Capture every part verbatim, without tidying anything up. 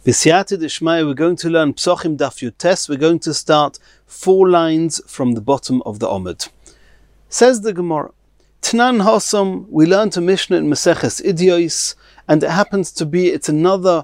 V'siyata d'shmaya, we're going to learn Psochim Daf Yutes. We're going to start four lines from the bottom of the Omid. Says the Gemara, Tnan Hosom, we learned a Mishnah in Maseches Idiois, and it happens to be, it's another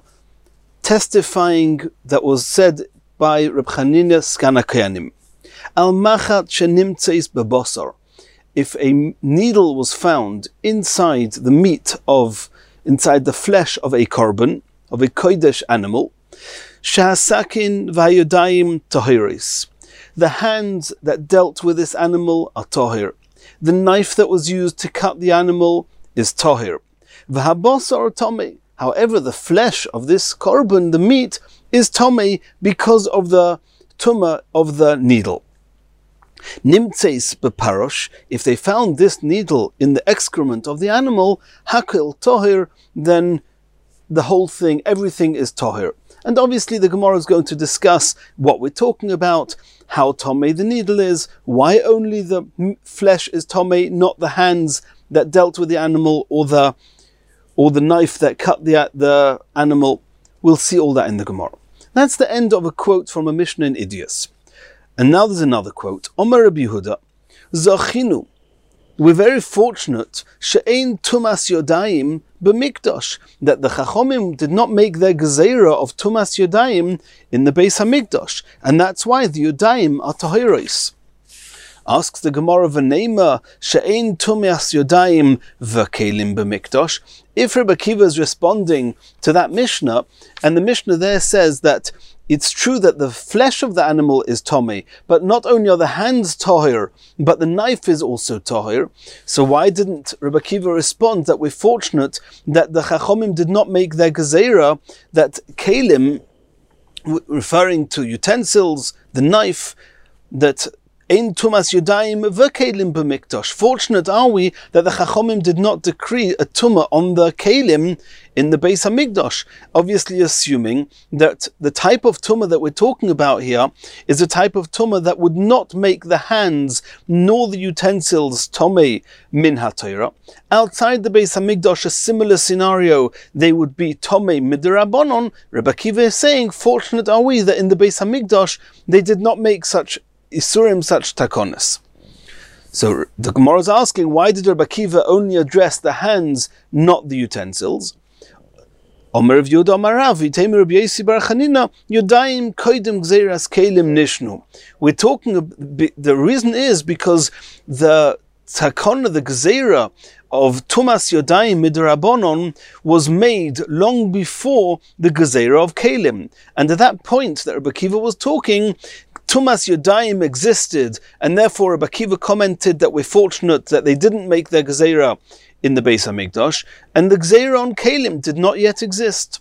testifying that was said by Reb Chanina Skana Koyanim. Al machat shenimtzeis bebosar. If a needle was found inside the meat of, inside the flesh of a korban, of a kodesh animal, shahasakin vayodayim tohiris. The hands that dealt with this animal are tohir. The knife that was used to cut the animal is tohir. V'habosar tomei. However, the flesh of this korban, the meat, is tomei because of the tumah of the needle. Nimtzeis beparosh. If they found this needle in the excrement of the animal, hakil tohir, then the whole thing, everything is tohir. And obviously the Gemara is going to discuss what we're talking about, how tomei the needle is, why only the flesh is tomei, not the hands that dealt with the animal or the or the knife that cut the, the animal. We'll see all that in the Gemara. That's the end of a quote from a Mishnah in Idiois. And now there's another quote. Omar Rabbi Yehuda, Zachinu. We're very fortunate, she'ein tumas yodayim b'mikdash, that the Chachomim did not make their gezerah of tumas yodayim in the Beis Hamikdash, and that's why the yodayim are tahiros. Asks the Gemara, v'neima she'ein tumas yodayim v'kelim b'mikdash. If Rebbe Akiva is responding to that Mishnah, and the Mishnah there says that it's true that the flesh of the animal is tomei, but not only are the hands tohir, but the knife is also tohir. So why didn't Rebbe Akiva respond that we're fortunate that the Chachomim did not make their gezerah, that kelim, referring to utensils, the knife, that ein tumas yodayim v'kelim b'mikdash. Fortunate are we that the Chachomim did not decree a tumah on the kelim in the Beis Hamikdash, obviously assuming that the type of tumah that we're talking about here is a type of tumah that would not make the hands nor the utensils tomei min haTorah. Outside the Beis Hamikdash, a similar scenario, they would be tomei midirabonon. Rebbe Akiva is saying, fortunate are we that in the Beis Hamikdash they did not make such isurim, such takonis. So the Gemara is asking, why did Rebbe Akiva only address the hands, not the utensils? Omer of Yehuda Amar Rav, Yiteimer Rabbi Yosi bar Chanina, Yodayim koidem gzeras kelim nishnu. We're talking, the reason is because the takona, the gzera of Tumas Yodayim midrabanon was made long before the gzera of kelim. And at that point that Rebbe Akiva was talking, Tumas Yodayim existed, and therefore Rebbe Akiva commented that we're fortunate that they didn't make their gzera in the Beis Hamikdash, and the gzera on kelim did not yet exist.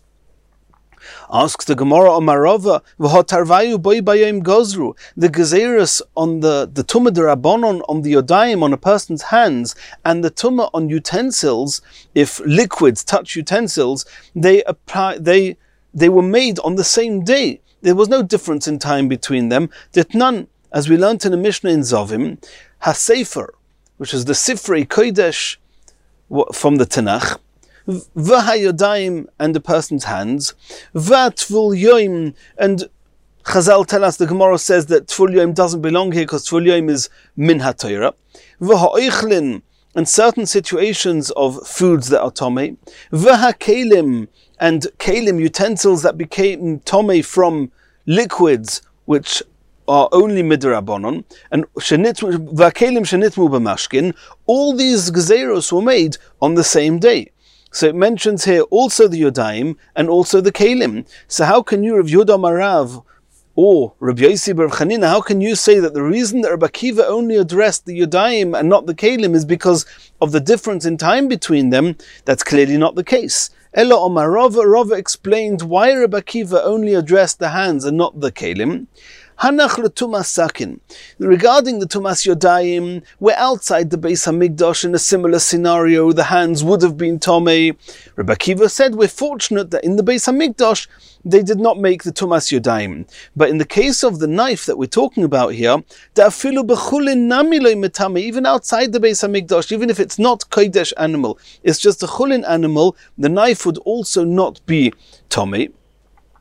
Asks the Gemara Amarava, v'hotarvayu boy bayim gozru. The gezeras on the the tumah derabonon on the yodayim, on a person's hands, and the tumah on utensils, if liquids touch utensils, they apply, they they were made on the same day. There was no difference in time between them. That none, as we learned in the Mishnah in Zovim, HaSefer, which is the Sifrei Kodesh from the Tanakh, V'hayodayim, and the person's hands, V'tvul yoim, and Chazal tell us, the Gemara says that tvul yoim doesn't belong here because tvul yoim is min haTorah, V'ha'oichlin, and certain situations of foods that are tomei, V'hakelim, and kelim, utensils that became tomei from liquids which are only midrabanon, and v'kelim shenitmu b'mashkin. All these gezeros were made on the same day. So it mentions here also the yodayim and also the kelim. So how can you, Rav Yehuda Amar Rav, or Rabbi Yosi bar Chanina, how can you say that the reason that Rebbe Akiva only addressed the yodayim and not the kelim is because of the difference in time between them? That's clearly not the case. Ella Omar Rava, Rava explained why Rebbe Akiva only addressed the hands and not the kelim. Hanach l'tumas sakin. Regarding the tumas yodayim, we're outside the Beis Hamikdash in a similar scenario. The hands would have been tomei. Rebbe Akiva said we're fortunate that in the Beis Hamikdash they did not make the tumas yodayim. But in the case of the knife that we're talking about here, even outside the Beis Hamikdash, even if it's not kodesh animal, it's just a chulin animal, the knife would also not be tomei.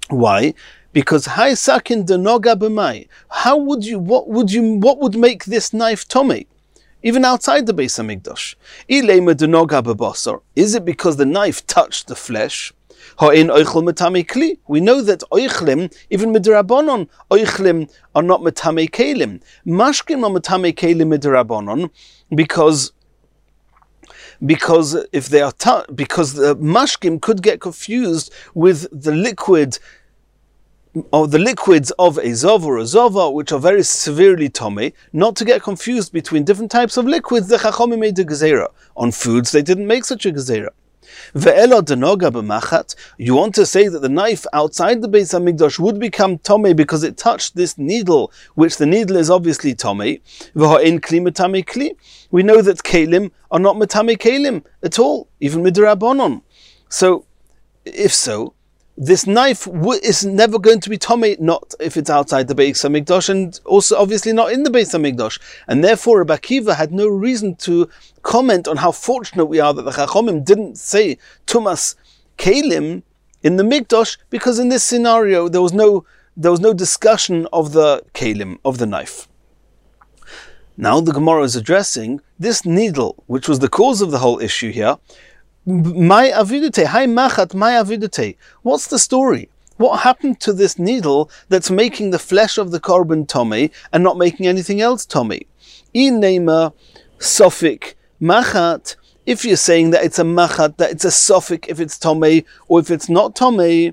Why? Because hai sakin denoga b'mai. How would you? What would you? What would make this knife tomei, even outside the Beis Hamikdash? Ilema denoga b'basar. Is it because the knife touched the flesh? Ha'in oichel metame kli. We know that oichlim, even midrabanon, oichlim are not metame kelim. Mashkim are metame kelim midrabanon, because. Because if they are ta- because the mashkim could get confused with the liquid, or the liquids of a zov or a zova, which are very severely tomei, not to get confused between different types of liquids. The Chachomim made a gezerah on foods; they didn't make such a gezerah. Ve'elo denoga b'machat. You want to say that the knife outside the Beis Hamikdash would become tomei because it touched this needle, which the needle is obviously tomei. V'ha'in kli metame kli. We know that kelim are not metame kelim at all, even midrabanon. So, if so, this knife w- is never going to be tomei, not if it's outside the Beis Hamikdash, and also obviously not in the Beis Hamikdash. And therefore, Rabbi Akiva had no reason to comment on how fortunate we are that the Chachomim didn't say tumas kelim in the Mikdash, because in this scenario there was no there was no discussion of the kelim, of the knife. Now the Gemara is addressing this needle, which was the cause of the whole issue here. My avidute, hi machat, my avidute. What's the story? What happened to this needle that's making the flesh of the korban tomei and not making anything else tomei? Inema sofik machat. If you're saying that it's a machat, that it's a sofik if it's tomei or if it's not tomei.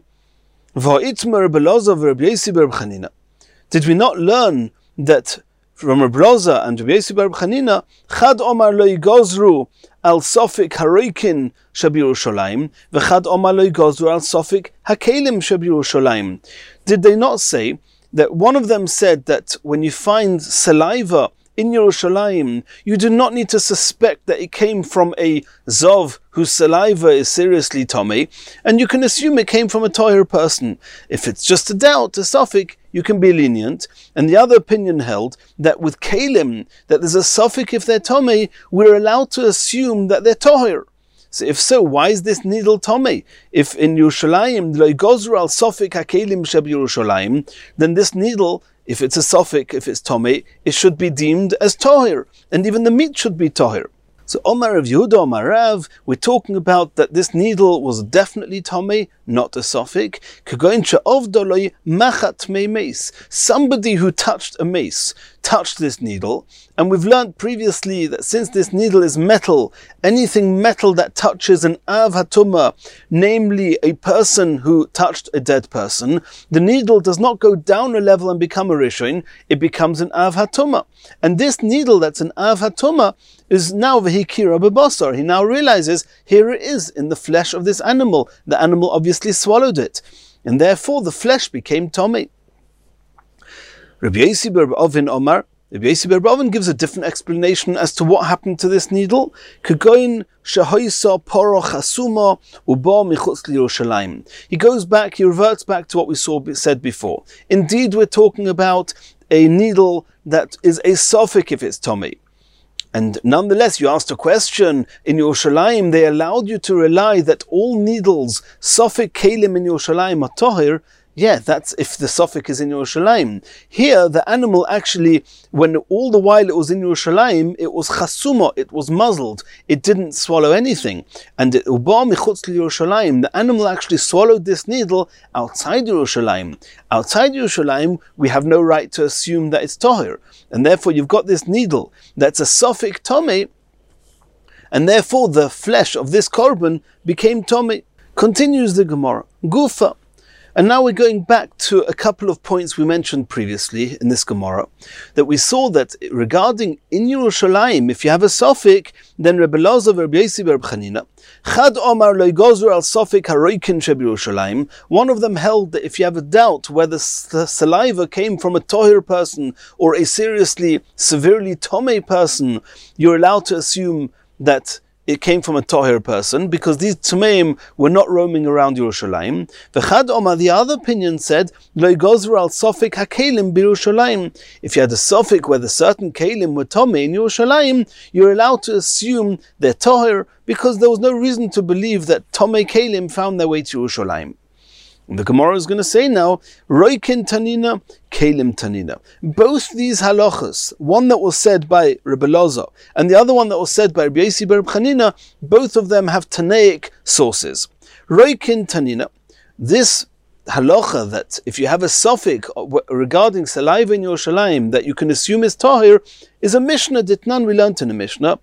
Did we not learn that from Reb Loza and Rabbi Yossi bar Chanina, Chad Omar lo yigozru al sofik haroikin shabirushalayim, v'chad Omar lo yigozru al sofik hakelim shabirushalayim. Did they not say that one of them said that when you find saliva in Yerushalayim, you do not need to suspect that it came from a zov whose saliva is seriously tomei, and you can assume it came from a toher person. If it's just a doubt, a sofik, you can be lenient. And the other opinion held that with kalim, that there's a sofik if they're tomei, we're allowed to assume that they're toher. So if so, why is this needle tomei? If in Yerushalayim, lo yigozru al sofik hakelim sheb Yerushalayim, then this needle, if it's a sofik, if it's tomei, it should be deemed as toher, and even the meat should be toher. So Omar of Yehuda, Omar Rav, we're talking about that this needle was definitely tomei, not a sofik. Somebody who touched a mace, touched this needle, and we've learned previously that since this needle is metal, anything metal that touches an av hatumah, namely a person who touched a dead person, the needle does not go down a level and become a rishon, it becomes an av hatumah. And this needle that's an av hatumah is now v'hikira b'basar. He now realizes, here it is in the flesh of this animal. The animal obviously swallowed it, and therefore the flesh became tomei. Rabbi Yossi bar Ovin Omar, Rabbi Yossi bar Ovin gives a different explanation as to what happened to this needle. Kegoin shehoisa poro chasuma uba michutz Yerushalayim. He goes back, he reverts back to what we saw said before. Indeed, we're talking about a needle that is a sofik if it's tomei. And nonetheless, you asked a question, in Yerushalayim, they allowed you to rely that all needles, sofik kelim in Yerushalayim are toher. Yeah, that's if the sofik is in Yerushalayim. Here, the animal actually, when all the while it was in Yerushalayim, it was chasuma, it was muzzled, it didn't swallow anything. And it, uba michutz Yerushalayim, the animal actually swallowed this needle outside Yerushalayim. Outside Yerushalayim, we have no right to assume that it's toher. And therefore, you've got this needle that's a sofik tomei, and therefore the flesh of this korban became tomei. Continues the Gemara, gufa. And now we're going back to a couple of points we mentioned previously in this Gemara, that we saw that regarding in Yerushalayim, if you have a sofik, then Rebbe Loza and Rabbi Yossi bar Chanina, Chad Omar lo yigozru al sofik haroikin sheb Yerushalayim. One of them held that if you have a doubt whether the saliva came from a toher person or a seriously, severely tomei person, you're allowed to assume that it came from a toher person, because these tumeim were not roaming around Yerushalayim. V'chad Omar, the other opinion said, lo yigozru al sofik hakelim b'Yerushalayim. If you had a sofik where the certain kelim were tomei in Yerushalayim, you're allowed to assume they're toher, because there was no reason to believe that tomei kelim found their way to Yerushalayim. And the Gemara is going to say now, Roikin Tanina, Kalim Tanina. Both these halachas, one that was said by Rebbe Elazar and the other one that was said by Rabbi Yosi bar Chanina, both of them have Tanaic sources. Roikin Tanina, this halacha that if you have a suffix regarding saliva in Yerushalayim that you can assume is tahir, is a Mishnah Ditnan we learned in a Mishnah.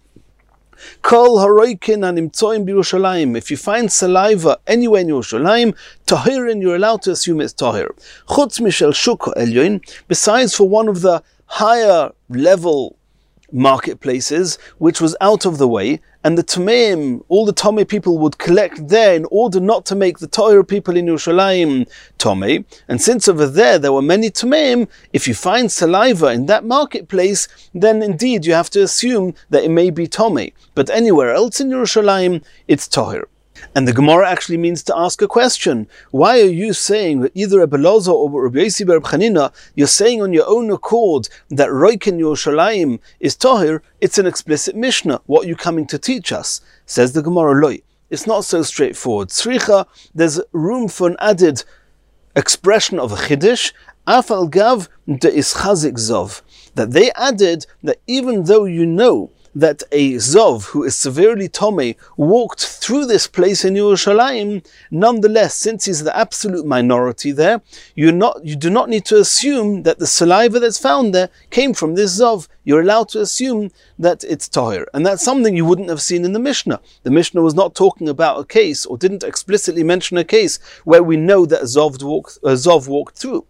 Kol haroikin animtzoim b'Yerushalayim. If you find saliva anywhere in Yerushalayim, tahirin, you're allowed to assume it's tahir. Chutz mishel shuk elyon. Besides, for one of the higher level marketplaces, which was out of the way, and the Tameim, all the Tomei people would collect there in order not to make the Torah people in Yerushalayim Tomei. And since over there there were many Tameim, if you find saliva in that marketplace, then indeed you have to assume that it may be Tomei. But anywhere else in Yerushalayim, it's Tahir. And the Gemara actually means to ask a question. Why are you saying that either Rebbe Elazar or Rabbi Yosi bar Chanina, you're saying on your own accord that Roikin Yerushalayim is Tahir? It's an explicit Mishnah. What are you coming to teach us? Says the Gemara, Loi. It's not so straightforward. Tzricha, there's room for an added expression of a Chiddush, Afal Gav de Ischazik Zov. That they added that even though you know that a Zov who is severely Tomei walked through this place in Yerushalayim, nonetheless, since he's the absolute minority there, you're not, you do not need to assume that the saliva that's found there came from this Zov. You're allowed to assume that it's Tahir. And that's something you wouldn't have seen in the Mishnah. The Mishnah was not talking about a case, or didn't explicitly mention a case, where we know that a Zov walked, a Zov walked through.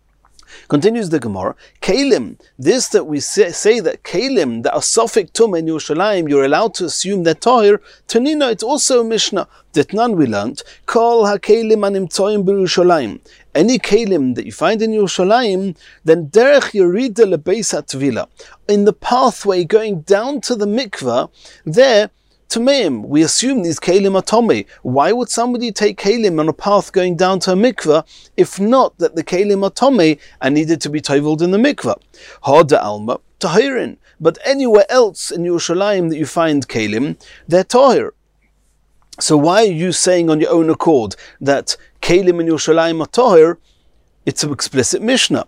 Continues the Gemara, Kalim, this that we say, say that Kalim, that are Sofik Tum in Yerushalayim, you're allowed to assume that Tahir, Tanina, it's also a Mishnah. Ditnan we learnt, Kol ha-Kalim animtzoim b'Yerushalayim. Any Kalim that you find in Yerushalayim, then Derech Yerida lebeis haTvila. In the pathway going down to the mikveh, there, Tameim, we assume these Kalim are Tomei. Why would somebody take Kalim on a path going down to a mikveh, if not that the Kalim are Tomei and needed to be toveled in the mikveh? Hada Alma, Tahirin. But anywhere else in Yerushalayim that you find Kalim, they're Tahir. So why are you saying on your own accord that Kalim in Yerushalayim are Tahir? It's an explicit Mishnah.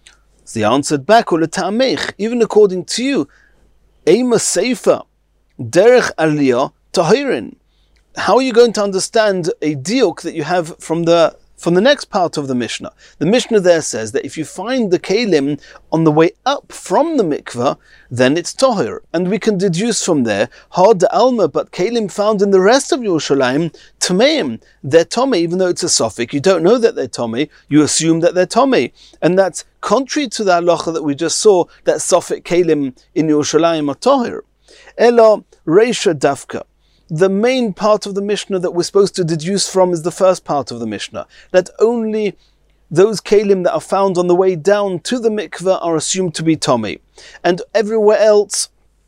So the answer back, even according to you, Eima Seifa, Derech Aliyah Tahirin. How are you going to understand a diuk that you have from the from the next part of the Mishnah? The Mishnah there says that if you find the Kalim on the way up from the mikveh, then it's Tahir. And we can deduce from there, Had de Alma, but Kalim found in the rest of Yerushalayim, Tameim, they're Tomei, even though it's a suffix. You don't know that they're Tomei, you assume that they're Tomei. And that's contrary to the halacha that we just saw, that suffix Kalim in Yerushalayim are Tahir. Ela Reisha Dafka. The main part of the Mishnah that we're supposed to deduce from is the first part of the Mishnah, that only those Kalim that are found on the way down to the mikveh are assumed to be Tomei, and everywhere else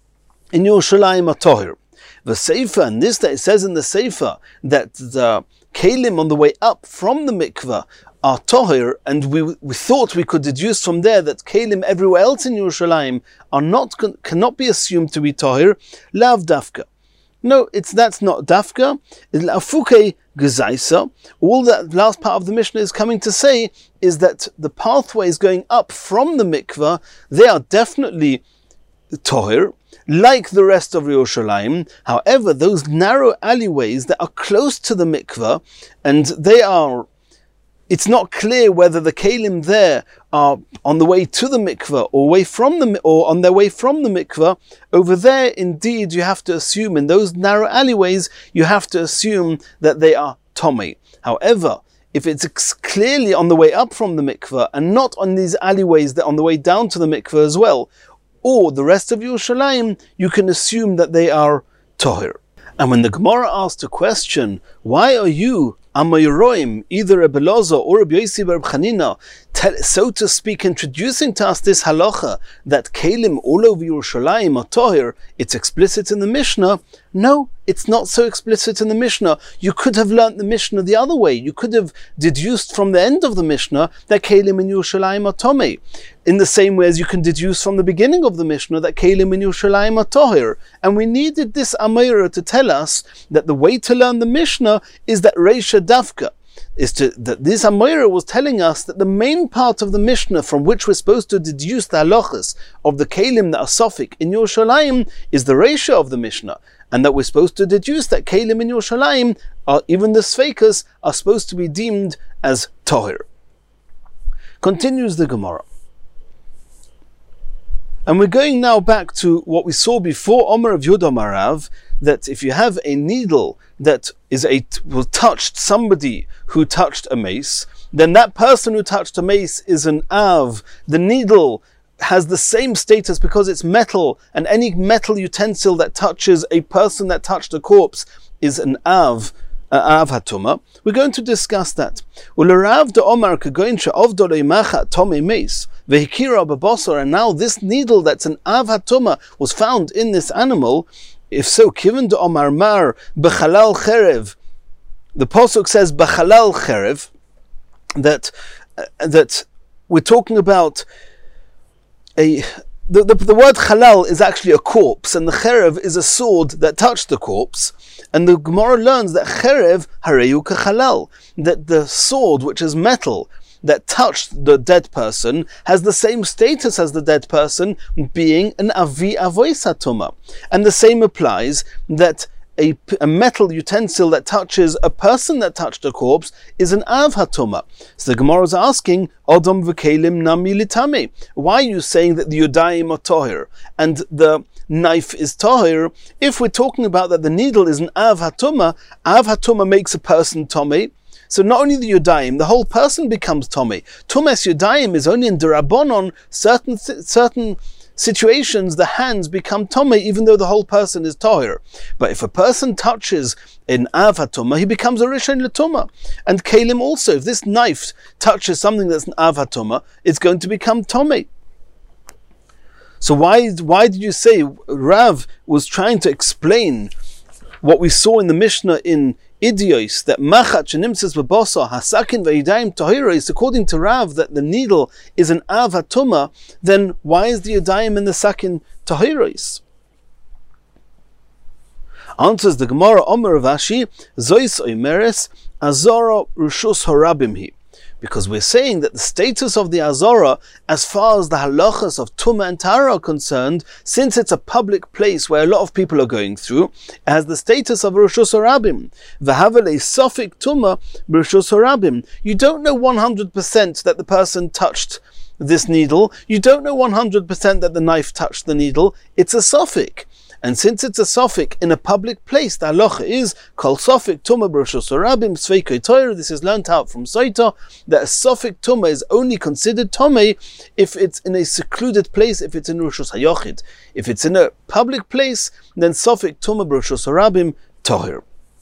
in Yerushalayim are Tahir. The Sefer, and this that it says in the Sefer, that the Kalim on the way up from the mikveh are Tahir, and we we thought we could deduce from there that Kalim everywhere else in Yerushalayim are not cannot be assumed to be Tahir. Lav Dafka. No, it's that's not Dafka. It's Lafuke Gezaisa. All that last part of the Mishnah is coming to say is that the pathways going up from the mikveh, they are definitely Tahir, like the rest of Yerushalayim. However, those narrow alleyways that are close to the mikveh, and they are, it's not clear whether the Kalim there are on the way to the mikveh or away from the or on their way from the mikveh. Over there, indeed, you have to assume in those narrow alleyways, you have to assume that they are Tomei. However, if it's clearly on the way up from the mikveh and not on these alleyways that are on the way down to the mikveh as well, or the rest of Yerushalayim, you can assume that they are Tahir. And when the Gemara asked a question, why are you Amayiroim, either Rebbe Elazar or Rabbi Yosi bar Chanina, so to speak, introducing to us this halacha that Kalim all over Yerushalayim are Tahir, it's explicit in the Mishnah. No, it's not so explicit in the Mishnah. You could have learnt the Mishnah the other way. You could have deduced from the end of the Mishnah that Kalim in Yerushalayim are Tomei, in the same way as you can deduce from the beginning of the Mishnah that Kalim in Yerushalayim are Tahir. And we needed this Amayra to tell us that the way to learn the Mishnah is that Reisha Dafka, is to that this Amoira was telling us that the main part of the Mishnah from which we're supposed to deduce the halachas of the kelim that are sofik in Yerushalayim is the ratio of the Mishnah, and that we're supposed to deduce that kelim in Yerushalayim, are, even the sfeikas, are supposed to be deemed as tohir. Continues the Gemara. And we're going now back to what we saw before, Omer of Yehuda Marav, that if you have a needle that is a will touched somebody who touched a mace, then that person who touched a mace is an av. The needle has the same status because it's metal, and any metal utensil that touches a person that touched a corpse is an av. Av hatuma. We're going to discuss that. And now this needle that's an av hatuma was found in this animal. If so, kiven de omar mar bechalal cherev. The pasuk says bechalal cherev, that uh, that we're talking about a. The, the, the word halal is actually a corpse, and the cherev is a sword that touched the corpse. And the Gemara learns that cherev hareyu kechalal, that the sword, which is metal, that touched the dead person, has the same status as the dead person, being an avi avois hatuma. And the same applies that A, a metal utensil that touches a person that touched a corpse is an av hatuma. So the Gemara is asking, Odom v'kelim nami litame. Why are you saying that the yodayim are tohir and the knife is tohir? If we're talking about that the needle is an av hatuma, av hatuma makes a person tomei. So not only the yodayim, the whole person becomes tomei. Tumes yodayim is only in derabonon, certain certain. situations the hands become tomei, even though the whole person is tohir. But if a person touches an av hatuma, he becomes a rishon l'tuma. And kelim also, if this knife touches something that's an av hatuma, it's going to become tomei. So why why did you say Rav was trying to explain what we saw in the Mishnah in Idios, that machat shenimtzes b'bosa hasakin ve'yidayim tohiros, according to Rav, that the needle is an av hatuma, then why is the yidayim in the sakin tohiros? Answers the Gemara, Omer of Ashi, zois oimeres azora rushus harabim hi. Because we're saying that the status of the Azora, as far as the halachas of Tumah and Tahara are concerned, since it's a public place where a lot of people are going through, it has the status of Rishus Harabim. V'havele sofik Tumah b'Rishus Harabim. You don't know one hundred percent that the person touched this needle. You don't know one hundred percent that the knife touched the needle. It's a sofik. And since it's a sofik in a public place, the halacha is kol sofik tumah b'Rishus Harabim sveikei toir. This is learnt out from Saita, that a sofik tumah is only considered tomei if it's in a secluded place, if it's in Rishus Hayochid. If it's in a public place, then sofik tumah b'Rishus Harabim toir.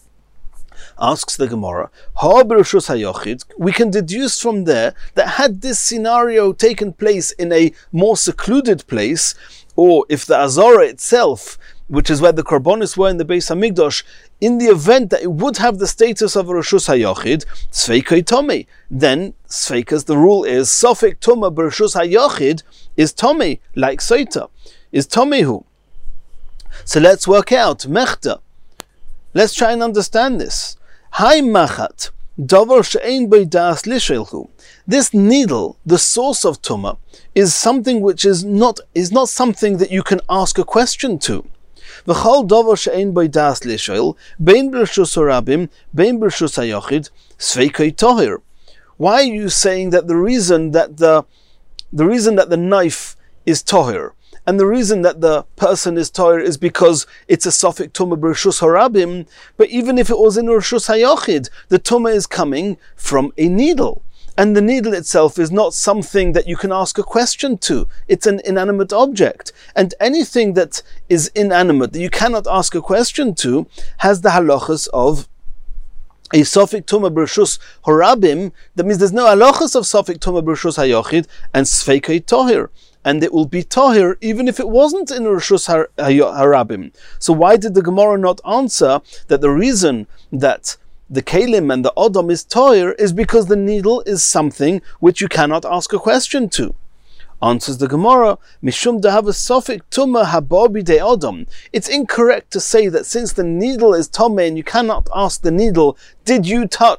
Asks the Gemara, ha b'Rishus Hayochid, we can deduce from there that had this scenario taken place in a more secluded place, or if the Azora itself, which is where the Korbanos were in the Beis Hamikdash, in the event that it would have the status of a Rishus Hayochid, Tzveikei Tomei, then Tzveikas, the rule is, Sofik Tumah b'Rishus Hayochid is Tomei, like Soita, is Tomeihu. So let's work out, Mechta. Let's try and understand this. Hai Machat, Davar she'ein bei das lishelchu. This needle, the source of Tumah, is something which is not is not something that you can ask a question to. V'chol davar she'ein bei das lishel, bein b'Rishus Harabim, bein b'Rishus Hayochid, sveikei tohir. Why are you saying that the reason that the the reason that the knife is tohir and the reason that the person is tohir is because it's a sofik tumah b'Rishus Harabim, but even if it was in Rishus Hayochid, the tumah is coming from a needle. And the needle itself is not something that you can ask a question to. It's an inanimate object. And anything that is inanimate, that you cannot ask a question to, has the halachas of a sofik tumah b'Rishus Harabim. That means there's no halachas of sofik tumah b'Rishus Hayochid and sveikei tohir. And it will be tohir even if it wasn't in Rishus Harabim. So why did the Gemara not answer that the reason that the kelim and the odom is tohir is because the needle is something which you cannot ask a question to? Answers the Gemara, Mishum dahav sofik tumah haba b'dei odom. It's incorrect to say that since the needle is tomei and you cannot ask the needle, did you touch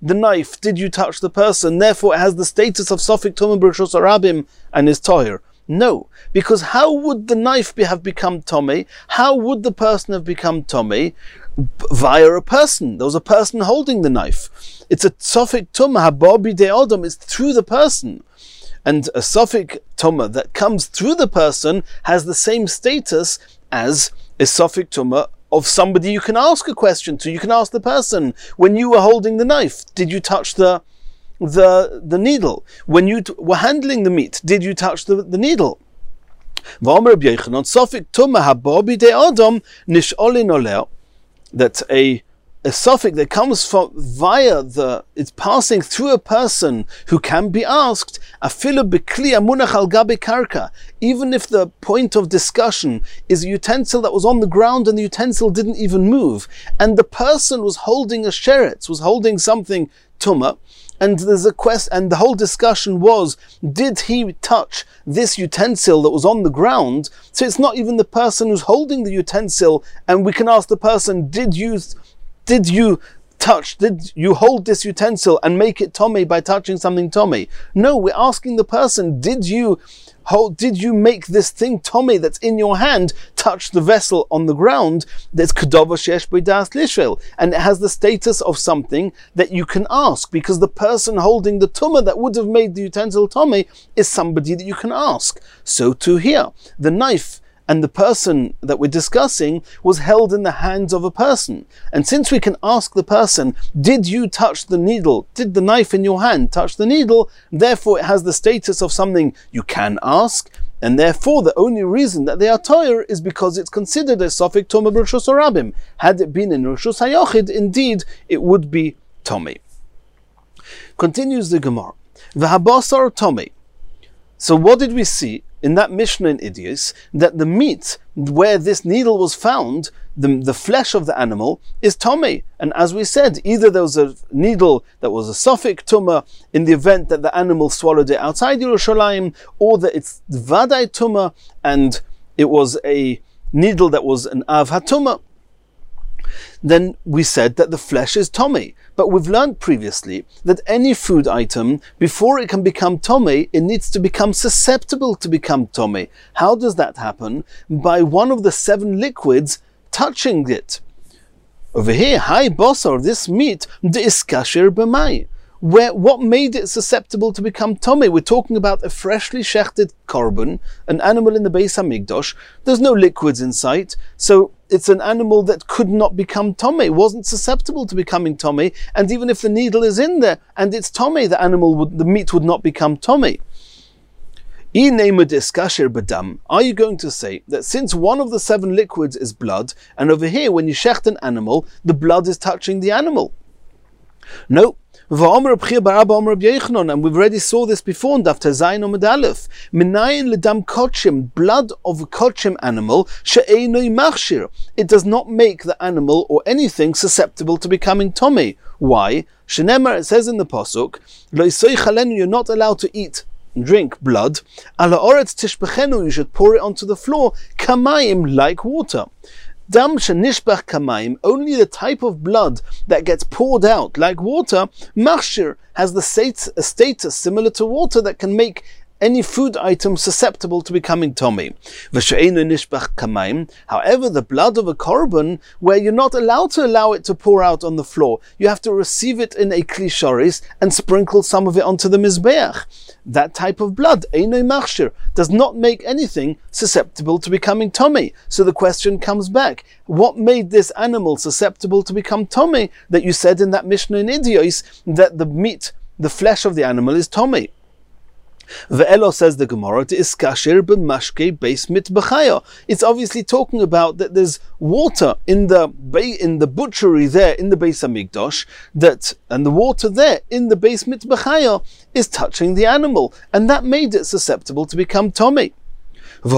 the knife, did you touch the person? Therefore it has the status of Sofik Tumah B'Rishos Harabim and is Toyer. No, because how would the knife be, have become Tomei? How would the person have become Tomei? Via a person. There was a person holding the knife. It's a Sofik Tumah Haba B'Dei Adam. It's through the person. And a Sofik Tumah that comes through the person has the same status as a Sofik Tumah of somebody you can ask a question to. You can ask the person, when you were holding the knife, did you touch the the the needle? When you t- were handling the meat, did you touch the, the needle? That a a suffix that comes from via the, it's passing through a person who can be asked, even if the point of discussion is a utensil that was on the ground and the utensil didn't even move, and the person was holding a sheretz, was holding something tumah, and there's a quest, and the whole discussion was, did he touch this utensil that was on the ground? So it's not even the person who's holding the utensil, and we can ask the person, did you Did you touch, did you hold this utensil and make it Tomei by touching something Tomei? No, we're asking the person, did you hold, did you make this thing Tomei that's in your hand touch the vessel on the ground that's Kedava Shesh B'das Lishvel? And it has the status of something that you can ask, because the person holding the Tumah that would have made the utensil Tomei is somebody that you can ask. So too here, the knife and the person that we're discussing was held in the hands of a person. And since we can ask the person, did you touch the needle? Did the knife in your hand touch the needle? Therefore it has the status of something you can ask, and therefore the only reason that they are toyer is because it's considered a Sofik Tumah B'Rishos Harabim. Had it been in Rishus HaYochid, indeed it would be Tomei. Continues the Gemara. V'habasar Tomei. So what did we see in that Mishnah in Idios? That the meat where this needle was found, the, the flesh of the animal, is Tomei. And as we said, either there was a needle that was a Sofik Tumah in the event that the animal swallowed it outside Yerushalayim, or that it's Vadai Tumah and it was a needle that was an Av HaTumah. Then we said that the flesh is Tomei. But we've learned previously that any food item, before it can become Tomei, it needs to become susceptible to become Tomei. How does that happen? By one of the seven liquids touching it. Over here, Hai Bosor, this meat, the iskashir b'mai. Where, what made it susceptible to become Tomei? We're talking about a freshly shechted korban, an animal in the Beis Hamikdash. There's no liquids in sight, so it's an animal that could not become Tomei, wasn't susceptible to becoming Tomei, and even if the needle is in there and it's Tomei, the animal would, the meat would not become Tomei. Are you going to say that since one of the seven liquids is blood, and over here when you shecht an animal, the blood is touching the animal? No. And we've already saw this before in Daf Tezayin Omid Aleph. Minayin ledam kochim, blood of a kochim animal, she'einoi machshir. It does not make the animal or anything susceptible to becoming Tomei. Why? Shenemar, it says in the Pasuk, Lo yisoich alenu, you're not allowed to eat and drink blood. Ala oretz tishbechenu, you should pour it onto the floor, kamayim, like water. Dam shenishbach kamayim, only the type of blood that gets poured out like water, machshir, has the state, a status similar to water that can make any food item susceptible to becoming Tomei. V'she'einu nishbach kamayim, however, the blood of a korban, where you're not allowed to allow it to pour out on the floor, you have to receive it in a kli shoris and sprinkle some of it onto the mizbeach. That type of blood, einoi machshir, does not make anything susceptible to becoming Tomei. So the question comes back, what made this animal susceptible to become Tomei, that you said in that Mishnah in Idios that the meat, the flesh of the animal is Tomei? Ve'elo, says the Gemara, it's obviously talking about that there's water in the in the butchery there in the Beis Hamikdash, that and the water there in the Beis Mitbachaya is touching the animal, and that made it susceptible to become Tomei. But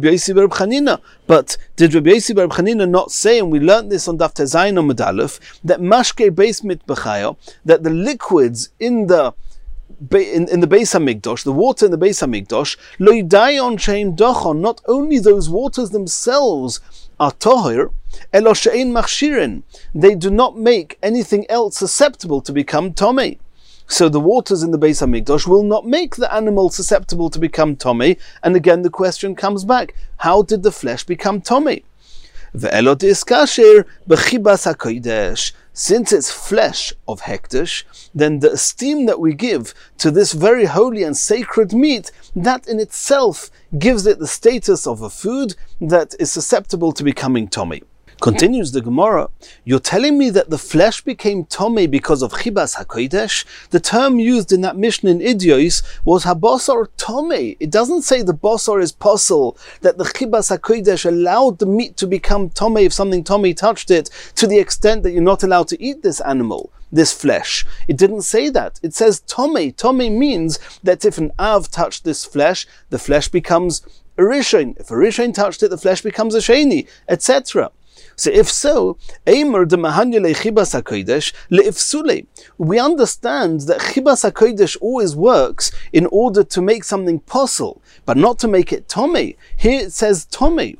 did Rabbi Yosi bar Chanina not say, and we learnt this on Daf Tezayin Omid Aleph, that mashke Beis Mitbachaya, that the liquids in the In, in the Beis Hamikdash, the water in the Beis Hamikdash, lo yidayon sheim dochon, not only those waters themselves are tohir, elo she'ein machshirin. They do not make anything else susceptible to become tomei. So the waters in the Beis Hamikdash will not make the animal susceptible to become tomei. And again, the question comes back: how did the flesh become tomei? Ve'elo diskasher b'chibas hakodesh. Since it's flesh of hekdesh, then the esteem that we give to this very holy and sacred meat, that in itself gives it the status of a food that is susceptible to becoming tomei. Continues the Gemara, you're telling me that the flesh became tomei because of chibas hakodesh? The term used in that Mishnah in Idios was habosar tomei. It doesn't say the bosar is posel, that the chibas hakodesh allowed the meat to become tomei if something tomei touched it, to the extent that you're not allowed to eat this animal, this flesh. It didn't say that. It says tomei. Tomei means that if an av touched this flesh, the flesh becomes a rishon. If a rishon touched it, the flesh becomes a sheni, et cetera. So if so, we understand that chibas hakodesh always works in order to make something posel, but not to make it tomei. Here it says tomei,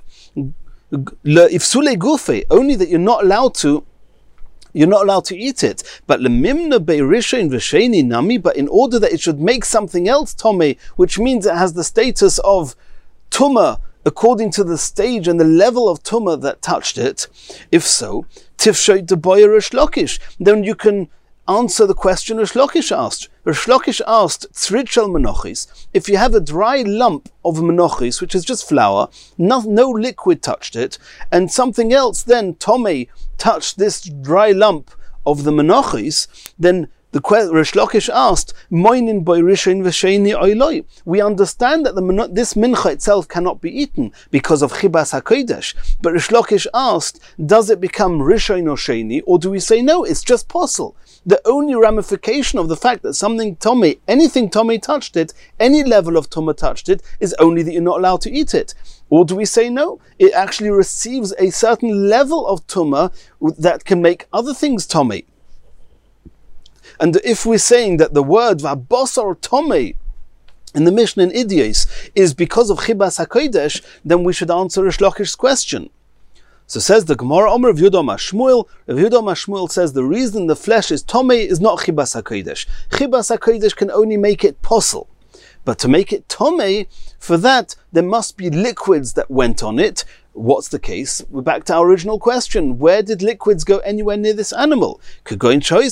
only that you're not allowed to You're not allowed to eat it. But lemimna beirishon v'sheni nami, but in order that it should make something else tomei, which means it has the status of tumah, according to the stage and the level of tumah that touched it. If so, tifshoy deboyer Rish Lakish, then you can answer the question Rish Lakish asked. Rish Lakish asked, tzritchel menochis, if you have a dry lump of menochis, which is just flour, no, no liquid touched it, and something else then, tomei, touched this dry lump of the menochis, then the Rish Lakish asked, "Moinin boy rishin v'sheni oiloi." We understand that the, this mincha itself cannot be eaten because of chibas hakodesh. But Rish Lakish asked, "Does it become rishon or sheni, or do we say no? It's just posel." The only ramification of the fact that something tomei, anything tomei touched it, any level of tumah touched it, is only that you're not allowed to eat it. Or do we say no? It actually receives a certain level of tumah that can make other things tomei. And if we're saying that the word v'abosar tomei in the Mishnah in Idios is because of chibas hakodesh, then we should answer Rish Lakish's question. So says the Gemara, Omer Rav Yehuda Mashmuel. Rav Yehuda Mashmuel says the reason the flesh is tomei is not chibas hakodesh. Chibas hakodesh can only make it posel. But to make it tomei, for that there must be liquids that went on it. What's the case? We're back to our original question. Where did liquids go anywhere near this animal? We're talking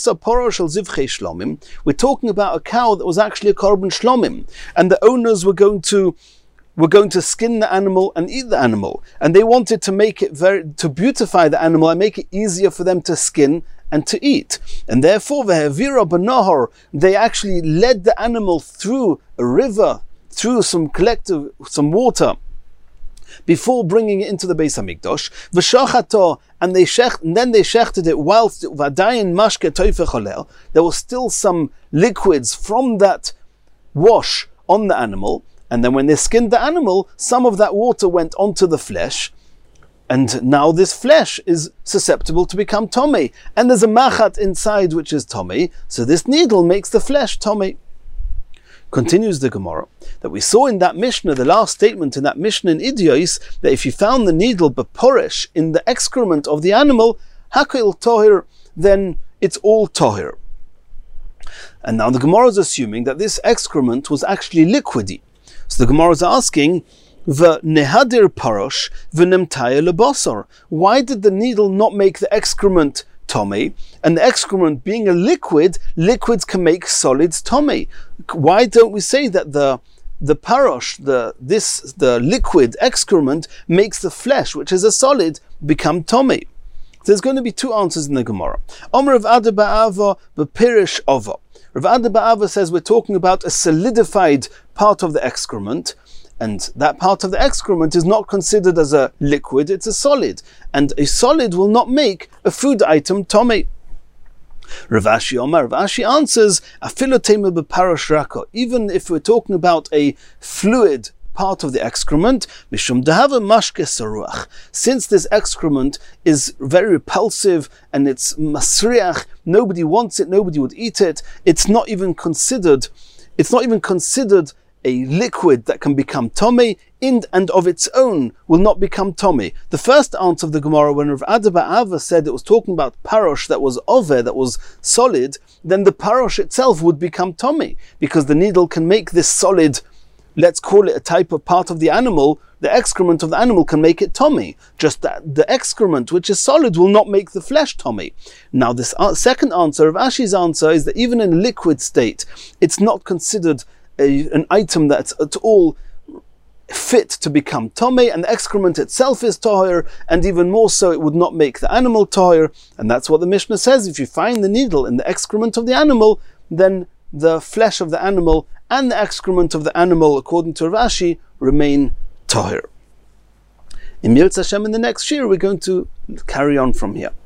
about a cow that was actually a korban shlomim, and the owners were going to were going to skin the animal and eat the animal, and they wanted to make it very to beautify the animal and make it easier for them to skin and to eat. And therefore, they actually led the animal through a river, through some collective some water, before bringing it into the Beis Hamikdash, v'shachato, and they shech, and then they shechted it whilst v'adayin mashke toife cholel. There was still some liquids from that wash on the animal, and then when they skinned the animal, some of that water went onto the flesh, and now this flesh is susceptible to become tomei, and there's a machat inside which is tomei, so this needle makes the flesh tomei. Continues the Gemara, that we saw in that Mishnah, the last statement in that Mishnah in Idios, that if you found the needle beporish in the excrement of the animal, hakil tohir, then it's all tohir. And now the Gemara is assuming that this excrement was actually liquidy. So the Gemara is asking, the nehadir parosh v'nemtaya lebosar. Why did the needle not make the excrement tomei? And the excrement being a liquid, liquids can make solids tomei. Why don't we say that the the parosh, the this the liquid excrement makes the flesh, which is a solid, become tomei? There's going to be two answers in the Gemara. Omer Rav Ada Ba'ava b'pirish ova. Rav Ada Ba'ava says we're talking about a solidified part of the excrement, and that part of the excrement is not considered as a liquid, it's a solid. And a solid will not make a food item tomei. Rav Ashi Omar, Rav Ashi answers, Afilotema b'parash raka. Even if we're talking about a fluid part of the excrement, mishum dehava mashke saruach. Since this excrement is very repulsive and it's masriach, nobody wants it, nobody would eat it. It's not even considered. It's not even considered a liquid that can become Tomei in and of its own will not become Tomei. The first answer of the Gemara, when Rav Ada bar Ava said it was talking about parosh that was over, that was solid, then the parosh itself would become Tomei, because the needle can make this solid, let's call it a type of part of the animal, the excrement of the animal can make it Tomei. Just that the excrement, which is solid, will not make the flesh Tomei. Now this second answer of Ashi's answer is that even in liquid state, it's not considered A, an item that's at all fit to become Tomei, and the excrement itself is Tahir, and even more so it would not make the animal Tahir, and that's what the Mishnah says. If you find the needle in the excrement of the animal, then the flesh of the animal and the excrement of the animal, according to Rav Ashi, remain Tahir. In Yirtzeh Hashem, in the next shir, we're going to carry on from here.